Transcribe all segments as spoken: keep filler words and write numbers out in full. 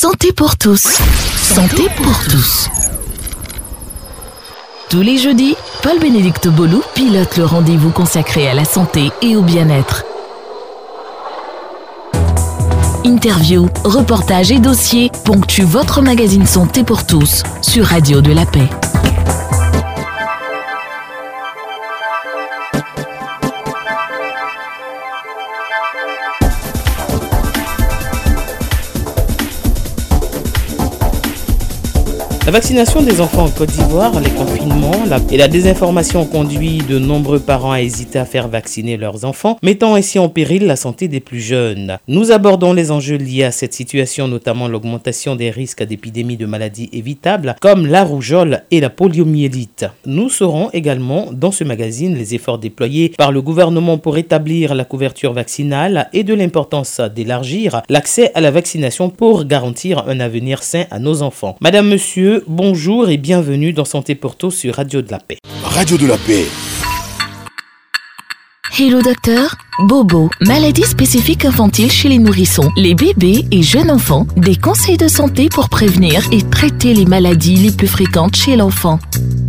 Santé pour tous. Santé pour tous. Tous les jeudis, Paul-Bénédicte Bolou pilote le rendez-vous consacré à la santé et au bien-être. Interviews, reportages et dossiers ponctuent votre magazine Santé pour tous sur Radio de la Paix. La vaccination des enfants en Côte d'Ivoire, les confinements la... et la désinformation ont conduit de nombreux parents à hésiter à faire vacciner leurs enfants, mettant ainsi en péril la santé des plus jeunes. Nous abordons les enjeux liés à cette situation, notamment l'augmentation des risques d'épidémies de maladies évitables comme la rougeole et la poliomyélite. Nous saurons également dans ce magazine les efforts déployés par le gouvernement pour établir la couverture vaccinale et de l'importance d'élargir l'accès à la vaccination pour garantir un avenir sain à nos enfants. Madame, Monsieur, bonjour et bienvenue dans Santé pour tous sur Radio de la Paix. Radio de la Paix. Hello docteur. Bobo, maladie spécifique infantile chez les nourrissons, les bébés et jeunes enfants. Des conseils de santé pour prévenir et traiter les maladies les plus fréquentes chez l'enfant.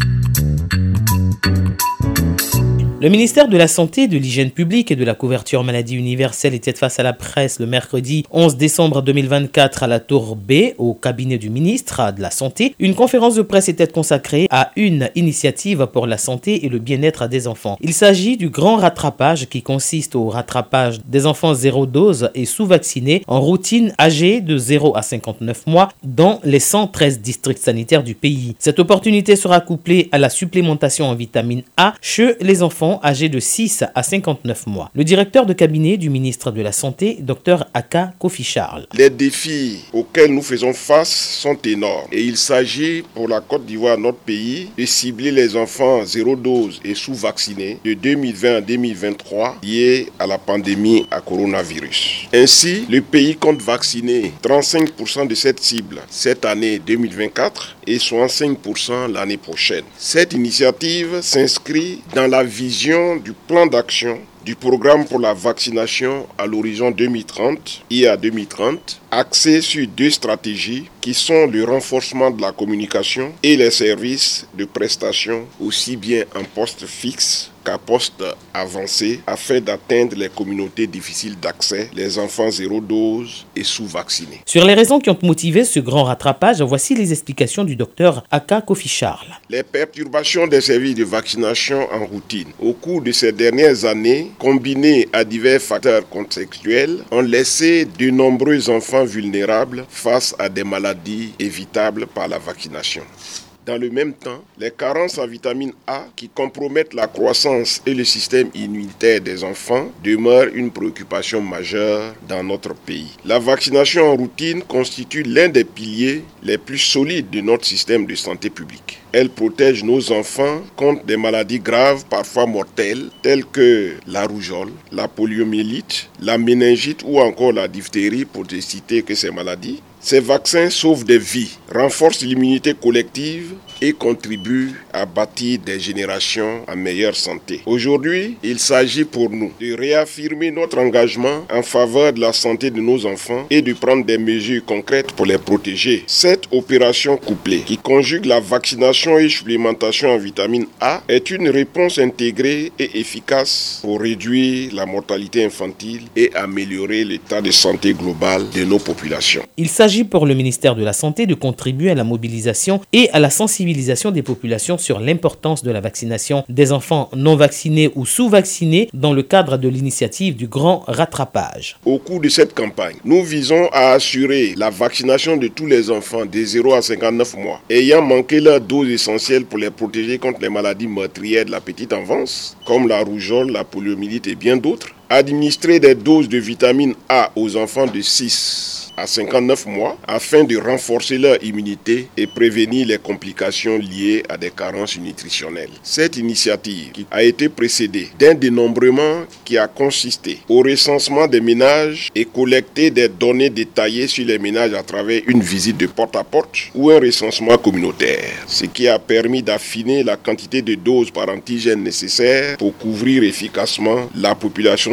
Le ministère de la Santé, de l'Hygiène publique et de la couverture maladie universelle était face à la presse le mercredi onze décembre deux mille vingt-quatre à la Tour B, au cabinet du ministre de la Santé. Une conférence de presse était consacrée à une initiative pour la santé et le bien-être des enfants. Il s'agit du grand rattrapage qui consiste au rattrapage des enfants zéro dose et sous-vaccinés en routine âgés de zéro à cinquante-neuf mois dans les cent treize districts sanitaires du pays. Cette opportunité sera couplée à la supplémentation en vitamine A chez les enfants âgés de six à cinquante-neuf mois. Le directeur de cabinet du ministre de la Santé, Dr Aka Kofi Charles. Les défis auxquels nous faisons face sont énormes et il s'agit pour la Côte d'Ivoire, notre pays, de cibler les enfants zéro dose et sous-vaccinés de deux mille vingt à deux mille vingt-trois liés à la pandémie à coronavirus. Ainsi, le pays compte vacciner trente-cinq pour cent de cette cible cette année deux mille vingt-quatre et soixante-cinq pour cent l'année prochaine. Cette initiative s'inscrit dans la vision du plan d'action du programme pour la vaccination à l'horizon deux mille trente et à deux mille trente, axé sur deux stratégies qui sont le renforcement de la communication et les services de prestation aussi bien en poste fixe qu'à poste avancé afin d'atteindre les communautés difficiles d'accès, les enfants zéro dose et sous-vaccinés. Sur les raisons qui ont motivé ce grand rattrapage, voici les explications du docteur Aka Kofi Charles. Les perturbations des services de vaccination en routine au cours de ces dernières années, combinées à divers facteurs contextuels, ont laissé de nombreux enfants vulnérables face à des maladies évitables par la vaccination. Dans le même temps, les carences en vitamine A qui compromettent la croissance et le système immunitaire des enfants demeurent une préoccupation majeure dans notre pays. La vaccination en routine constitue l'un des piliers les plus solides de notre système de santé publique. Elle protège nos enfants contre des maladies graves, parfois mortelles, telles que la rougeole, la poliomyélite, la méningite ou encore la diphtérie, pour ne citer que ces maladies. Ces vaccins sauvent des vies, renforcent l'immunité collective et contribuent à bâtir des générations en meilleure santé. Aujourd'hui, il s'agit pour nous de réaffirmer notre engagement en faveur de la santé de nos enfants et de prendre des mesures concrètes pour les protéger. Cette opération couplée, qui conjugue la vaccination et supplémentation en vitamine A, est une réponse intégrée et efficace pour réduire la mortalité infantile et améliorer l'état de santé global de nos populations. Il s'agit pour le ministère de la Santé de contribuer à la mobilisation et à la sensibilisation des populations sur l'importance de la vaccination des enfants non vaccinés ou sous-vaccinés dans le cadre de l'initiative du grand rattrapage. Au cours de cette campagne, nous visons à assurer la vaccination de tous les enfants de zéro à cinquante-neuf mois ayant manqué leur dose essentielle pour les protéger contre les maladies meurtrières de la petite enfance, comme la rougeole, la poliomyélite et bien d'autres. Administrer des doses de vitamine A aux enfants de six à cinquante-neuf mois afin de renforcer leur immunité et prévenir les complications liées à des carences nutritionnelles. Cette initiative qui a été précédée d'un dénombrement qui a consisté au recensement des ménages et collecter des données détaillées sur les ménages à travers une visite de porte-à-porte ou un recensement communautaire, ce qui a permis d'affiner la quantité de doses par antigène nécessaire pour couvrir efficacement la population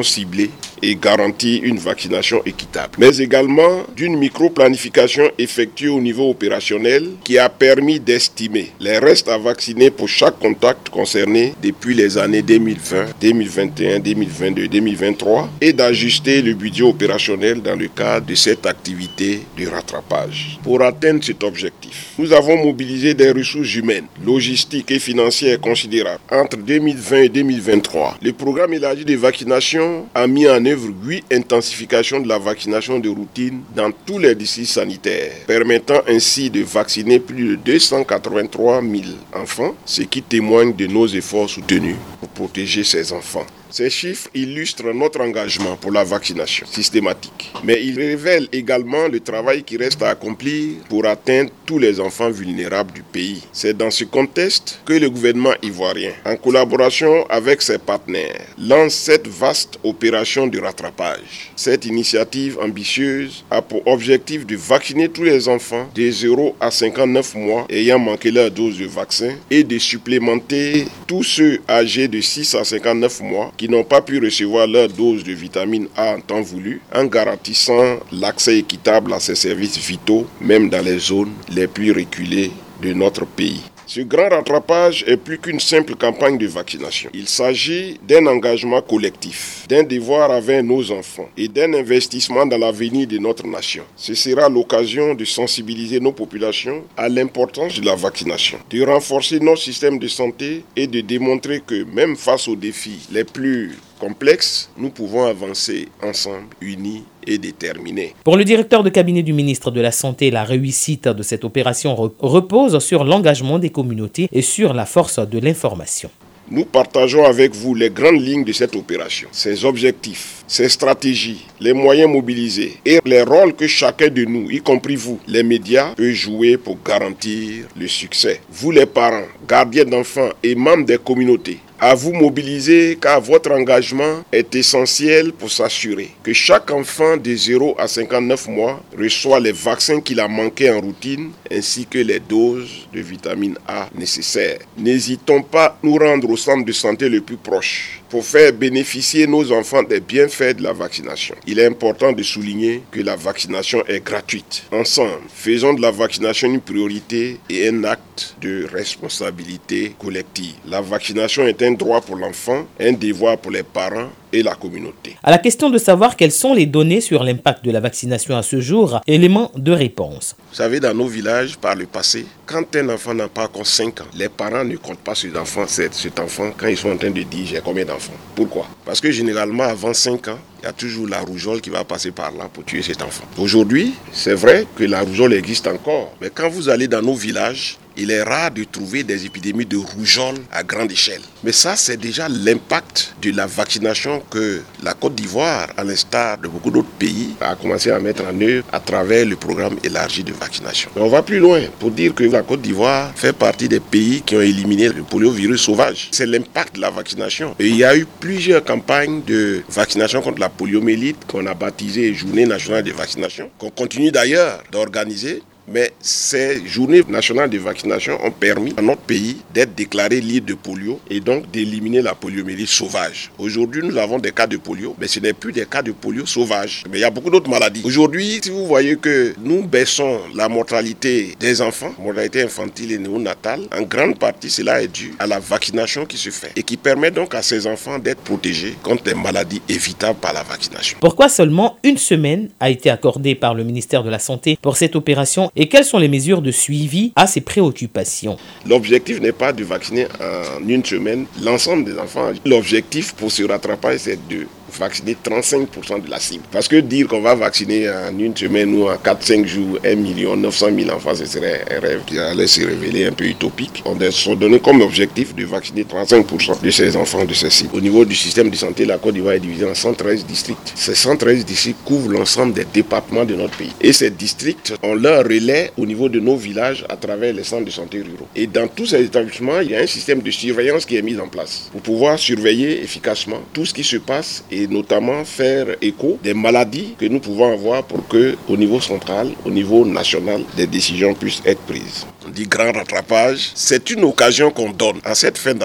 ciblée et garantir une vaccination équitable. Mais également d'une micro-planification effectuée au niveau opérationnel qui a permis d'estimer les restes à vacciner pour chaque contact concerné depuis les années deux mille vingt, deux mille vingt et un, deux mille vingt-deux, deux mille vingt-trois et d'ajuster le budget opérationnel dans le cadre de cette activité de rattrapage. Pour atteindre cet objectif, nous avons mobilisé des ressources humaines, logistiques et financières considérables. Entre deux mille vingt et deux mille vingt-trois, le programme élargi de vaccination a mis en œuvre huit intensifications de la vaccination de routine dans tous les districts sanitaires, permettant ainsi de vacciner plus de deux cent quatre-vingt-trois mille enfants, ce qui témoigne de nos efforts soutenus pour protéger ces enfants. Ces chiffres illustrent notre engagement pour la vaccination systématique, mais ils révèlent également le travail qui reste à accomplir pour atteindre tous les enfants vulnérables du pays. C'est dans ce contexte que le gouvernement ivoirien, en collaboration avec ses partenaires, lance cette vaste opération de rattrapage. Cette initiative ambitieuse a pour objectif de vacciner tous les enfants de zéro à cinquante-neuf mois ayant manqué leur dose de vaccin et de supplémenter tous ceux âgés de six à cinquante-neuf mois qui n'ont pas pu recevoir leur dose de vitamine A en temps voulu, en garantissant l'accès équitable à ces services vitaux, même dans les zones les plus reculées de notre pays. Ce grand rattrapage est plus qu'une simple campagne de vaccination. Il s'agit d'un engagement collectif, d'un devoir avec nos enfants et d'un investissement dans l'avenir de notre nation. Ce sera l'occasion de sensibiliser nos populations à l'importance de la vaccination, de renforcer nos systèmes de santé et de démontrer que même face aux défis les plus complexes, nous pouvons avancer ensemble, unis et déterminés. Pour le directeur de cabinet du ministre de la Santé, la réussite de cette opération repose sur l'engagement des communautés et sur la force de l'information. Nous partageons avec vous les grandes lignes de cette opération, ses objectifs, ses stratégies, les moyens mobilisés et les rôles que chacun de nous, y compris vous, les médias, peut jouer pour garantir le succès. Vous les parents, gardiens d'enfants et membres des communautés, à vous mobiliser car votre engagement est essentiel pour s'assurer que chaque enfant de zéro à cinquante-neuf mois reçoit les vaccins qu'il a manqués en routine ainsi que les doses de vitamine A nécessaires. N'hésitons pas à nous rendre au centre de santé le plus proche pour faire bénéficier nos enfants des bienfaits de la vaccination. Il est important de souligner que la vaccination est gratuite. Ensemble, faisons de la vaccination une priorité et un acte de responsabilité collective. La vaccination est un droit pour l'enfant, un devoir pour les parents et la communauté. À la question de savoir quelles sont les données sur l'impact de la vaccination à ce jour, élément de réponse. Vous savez, dans nos villages, par le passé, quand un enfant n'a pas encore cinq ans, les parents ne comptent pas sur l'enfant, cet enfant quand ils sont en train de dire j'ai combien d'enfants. Pourquoi? Parce que généralement, avant cinq ans, il y a toujours la rougeole qui va passer par là pour tuer cet enfant. Aujourd'hui, c'est vrai que la rougeole existe encore, mais quand vous allez dans nos villages, il est rare de trouver des épidémies de rougeole à grande échelle. Mais ça, c'est déjà l'impact de la vaccination que la Côte d'Ivoire, à l'instar de beaucoup d'autres pays, a commencé à mettre en œuvre à travers le programme élargi de vaccination. Mais on va plus loin pour dire que la Côte d'Ivoire fait partie des pays qui ont éliminé le poliovirus sauvage. C'est l'impact de la vaccination. Et il y a eu plusieurs campagnes de vaccination contre la poliomyélite qu'on a baptisé Journée nationale de vaccination, qu'on continue d'ailleurs d'organiser. Mais ces journées nationales de vaccination ont permis à notre pays d'être déclaré libre de polio et donc d'éliminer la poliomyélite sauvage. Aujourd'hui, nous avons des cas de polio, mais ce n'est plus des cas de polio sauvage. Mais il y a beaucoup d'autres maladies. Aujourd'hui, si vous voyez que nous baissons la mortalité des enfants, mortalité infantile et néonatale, en grande partie, cela est dû à la vaccination qui se fait et qui permet donc à ces enfants d'être protégés contre les maladies évitables par la vaccination. Pourquoi seulement une semaine a été accordée par le ministère de la Santé pour cette opération? Et quelles sont les mesures de suivi à ces préoccupations? L'objectif n'est pas de vacciner en une semaine l'ensemble des enfants. L'objectif pour ce rattrapage, c'est de vacciner trente-cinq pour cent de la cible. Parce que dire qu'on va vacciner en une semaine ou en quatre à cinq jours un million neuf cent mille enfants, ce serait un rêve qui allait se révéler un peu utopique. On a se donné comme objectif de vacciner trente-cinq pour cent de ces enfants de ces cibles. Au niveau du système de santé, la Côte d'Ivoire est divisée en cent treize districts. Ces cent treize districts couvrent l'ensemble des départements de notre pays. Et ces districts ont leur relais au niveau de nos villages à travers les centres de santé ruraux. Et dans tous ces établissements, il y a un système de surveillance qui est mis en place pour pouvoir surveiller efficacement tout ce qui se passe et notamment faire écho des maladies que nous pouvons avoir pour que, au niveau central, au niveau national, des décisions puissent être prises. On dit grand rattrapage, c'est une occasion qu'on donne en cette fin d'année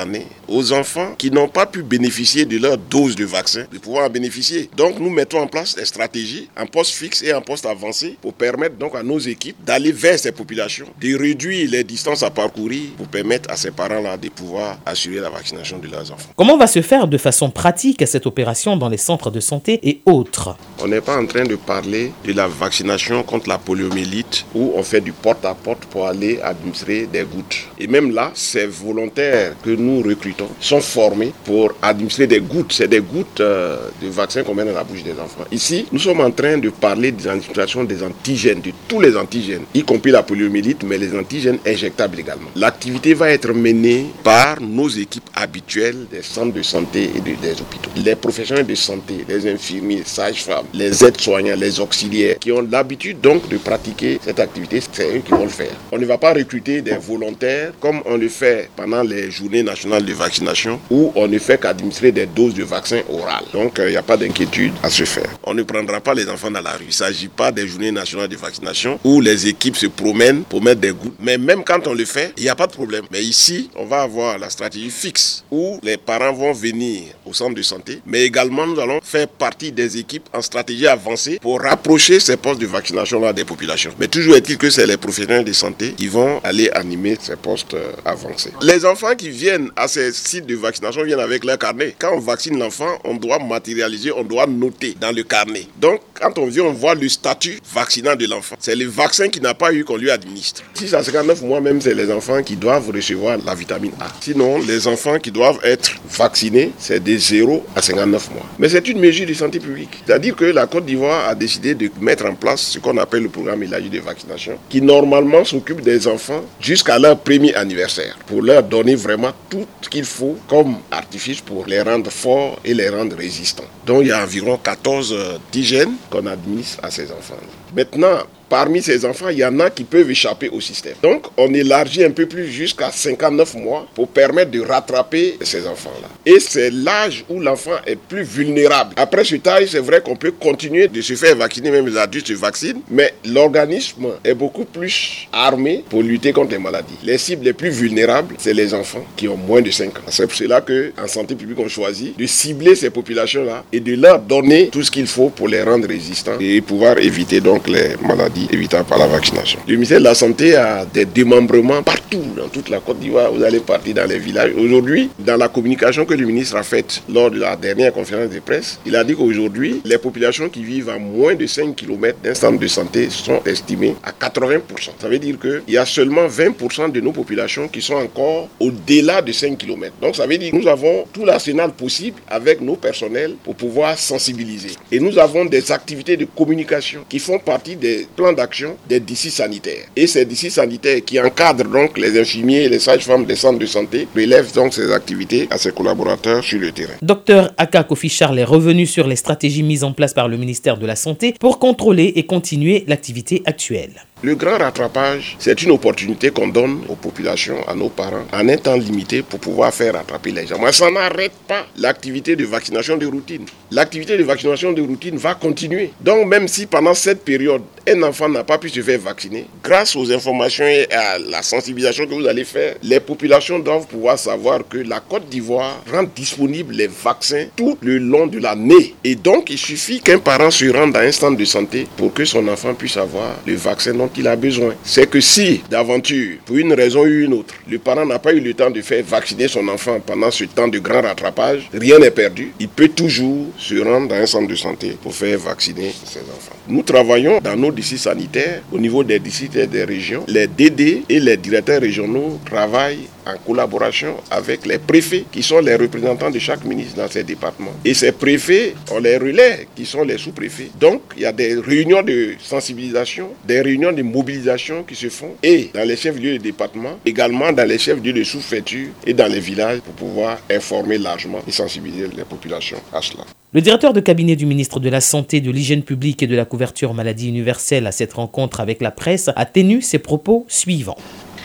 aux enfants qui n'ont pas pu bénéficier de leur dose de vaccin de pouvoir en bénéficier. Donc nous mettons en place des stratégies en poste fixe et en poste avancé pour permettre donc à nos équipes d'aller vers ces populations, de réduire les distances à parcourir pour permettre à ces parents-là de pouvoir assurer la vaccination de leurs enfants. Comment va se faire de façon pratique cette opération dans les centres de santé et autres? On n'est pas en train de parler de la vaccination contre la poliomyélite où on fait du porte-à-porte pour aller administrer des gouttes. Et même là, ces volontaires que nous recrutons sont formés pour administrer des gouttes. C'est des gouttes euh, de vaccin qu'on met dans la bouche des enfants. Ici, nous sommes en train de parler des administrations des antigènes, de tous les antigènes, y compris la poliomyélite, mais les antigènes injectables également. L'activité va être menée par nos équipes habituelles des centres de santé et de, des hôpitaux. Les professionnels de santé, les infirmiers, sages-femmes, les aides-soignants, les auxiliaires, qui ont l'habitude donc de pratiquer cette activité, c'est eux qui vont le faire. On ne va pas recruter des volontaires comme on le fait pendant les journées nationales de vaccination où on ne fait qu'administrer des doses de vaccin orales. Donc il euh, n'y a pas d'inquiétude à se faire. On ne prendra pas les enfants dans la rue. Il ne s'agit pas des journées nationales de vaccination où les équipes se promènent pour mettre des gouttes. Mais même quand on le fait, il n'y a pas de problème. Mais ici, on va avoir la stratégie fixe où les parents vont venir au centre de santé, mais également nous allons faire partie des équipes en stratégie avancée pour rapprocher ces postes de vaccination-là des populations. Mais toujours est-il que c'est les professionnels de santé qui vont aller animer ces postes euh, avancés. Les enfants qui viennent à ces sites de vaccination viennent avec leur carnet. Quand on vaccine l'enfant, on doit matérialiser, on doit noter dans le carnet. Donc, quand on vient, on voit le statut vaccinant de l'enfant. C'est le vaccin qui n'a pas eu qu'on lui administre. six à cinquante-neuf mois même, c'est les enfants qui doivent recevoir la vitamine A. Sinon, les enfants qui doivent être vaccinés, c'est de zéro à cinquante-neuf mois. Mais c'est une mesure de santé publique. C'est-à-dire que la Côte d'Ivoire a décidé de mettre en place ce qu'on appelle le programme élargi de vaccination, qui normalement s'occupe des enfants jusqu'à leur premier anniversaire, pour leur donner vraiment tout ce qu'il faut comme artifice pour les rendre forts et les rendre résistants. Donc il y a environ quatorze antigènes qu'on administre à ces enfants. Maintenant, parmi ces enfants, il y en a qui peuvent échapper au système. Donc, on élargit un peu plus jusqu'à cinquante-neuf mois pour permettre de rattraper ces enfants-là. Et c'est l'âge où l'enfant est plus vulnérable. Après ce âge, c'est vrai qu'on peut continuer de se faire vacciner, même les adultes se vaccinent, mais l'organisme est beaucoup plus armé pour lutter contre les maladies. Les cibles les plus vulnérables, c'est les enfants qui ont moins de cinq ans. C'est pour cela qu'en santé publique, on choisit de cibler ces populations-là et de leur donner tout ce qu'il faut pour les rendre résistants et pouvoir éviter donc les maladies évitables par la vaccination. Le ministère de la Santé a des démembrements partout dans toute la Côte d'Ivoire. Vous allez partir dans les villages. Aujourd'hui, dans la communication que le ministre a faite lors de la dernière conférence de presse, il a dit qu'aujourd'hui, les populations qui vivent à moins de cinq kilomètres d'un centre de santé sont estimées à quatre-vingts pour cent. Ça veut dire qu'il y a seulement vingt pour cent de nos populations qui sont encore au-delà de cinq kilomètres. Donc ça veut dire que nous avons tout l'arsenal possible avec nos personnels pour pouvoir sensibiliser. Et nous avons des activités de communication qui font partie des plans d'action des districts sanitaires. Et ces districts sanitaires qui encadrent donc les infirmiers et les sages-femmes des centres de santé relèvent donc ces activités à ses collaborateurs sur le terrain. Docteur Aka Kofi Charles est revenu sur les stratégies mises en place par le ministère de la Santé pour contrôler et continuer l'activité actuelle. Le grand rattrapage, c'est une opportunité qu'on donne aux populations, à nos parents, en un temps limité pour pouvoir faire rattraper les gens. Mais ça n'arrête pas l'activité de vaccination de routine. L'activité de vaccination de routine va continuer. Donc même si pendant cette période, un enfant n'a pas pu se faire vacciner, grâce aux informations et à la sensibilisation que vous allez faire, les populations doivent pouvoir savoir que la Côte d'Ivoire rend disponibles les vaccins tout le long de l'année. Et donc il suffit qu'un parent se rende à un centre de santé pour que son enfant puisse avoir le vaccin dont il a besoin. C'est que si, d'aventure, pour une raison ou une autre, le parent n'a pas eu le temps de faire vacciner son enfant pendant ce temps de grand rattrapage, rien n'est perdu. Il peut toujours se rendre dans un centre de santé pour faire vacciner ses enfants. Nous travaillons dans nos districts sanitaires, au niveau des districts et des régions. Les D D et les directeurs régionaux travaillent en collaboration avec les préfets qui sont les représentants de chaque ministre dans ces départements. Et ces préfets, on les relaie qui sont les sous-préfets. Donc, il y a des réunions de sensibilisation, des réunions de mobilisation qui se font et dans les chefs-lieux de département, également dans les chefs-lieux de sous-préfecture et dans les villages pour pouvoir informer largement et sensibiliser les populations à cela. Le directeur de cabinet du ministre de la Santé, de l'Hygiène publique et de la couverture maladie universelle à cette rencontre avec la presse a tenu ses propos suivants.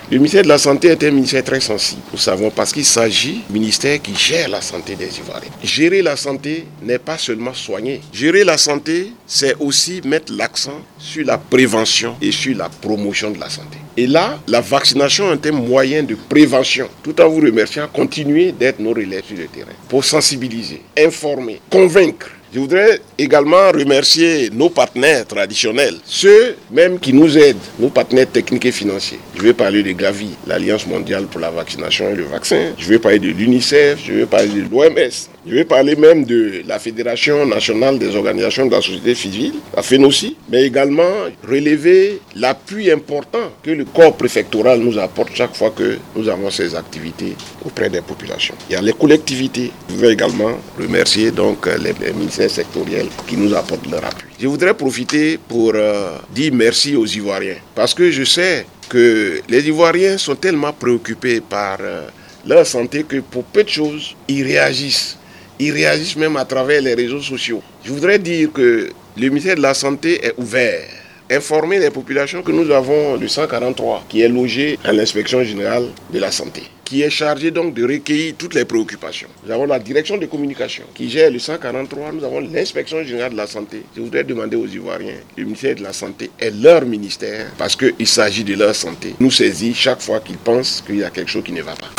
Le ministère de la Santé est un ministère très sensible, nous savons, parce qu'il s'agit d'un ministère qui gère la santé des Ivoiriens. Gérer la santé n'est pas seulement soigner. Gérer la santé, c'est aussi mettre l'accent sur la prévention et sur la promotion de la santé. Et là, la vaccination est un moyen de prévention. Tout en vous remerciant, continuez d'être nos relais sur le terrain pour sensibiliser, informer, convaincre. Je voudrais également remercier nos partenaires traditionnels, ceux même qui nous aident, nos partenaires techniques et financiers. Je vais parler de Gavi, l'Alliance mondiale pour la vaccination et le vaccin. Je vais parler de l'UNICEF, je vais parler de l'O M S. Je vais parler même de la Fédération nationale des organisations de la société civile, la FENOCI, mais également relever l'appui important que le corps préfectoral nous apporte chaque fois que nous avons ces activités auprès des populations. Il y a les collectivités. Je vais également remercier donc les, les ministères sectoriels qui nous apportent leur appui. Je voudrais profiter pour euh, dire merci aux Ivoiriens, parce que je sais que les Ivoiriens sont tellement préoccupés par euh, leur santé que pour peu de choses, ils réagissent. Ils réagissent même à travers les réseaux sociaux. Je voudrais dire que le ministère de la Santé est ouvert. Informer les populations que nous avons le cent quarante-trois qui est logé à l'inspection générale de la santé, qui est chargé donc de recueillir toutes les préoccupations. Nous avons la direction de communication qui gère le cent quarante-trois, nous avons l'inspection générale de la santé. Je voudrais demander aux Ivoiriens, le ministère de la Santé est leur ministère parce qu'il s'agit de leur santé. Nous saisit chaque fois qu'ils pensent qu'il y a quelque chose qui ne va pas.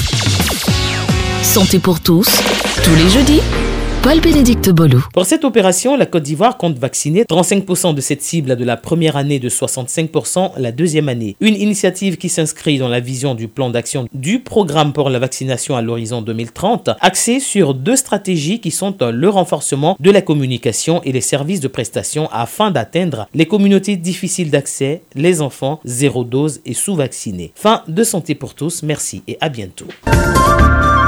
Santé pour tous, tous les jeudis. Paul-Bénédicte Bolo. Pour cette opération, la Côte d'Ivoire compte vacciner trente-cinq pour cent de cette cible de la première année, de soixante-cinq pour cent la deuxième année. Une initiative qui s'inscrit dans la vision du plan d'action du programme pour la vaccination à l'horizon deux mille trente, axée sur deux stratégies qui sont le renforcement de la communication et les services de prestation afin d'atteindre les communautés difficiles d'accès, les enfants zéro dose et sous-vaccinés. Fin de Santé pour tous, merci et à bientôt.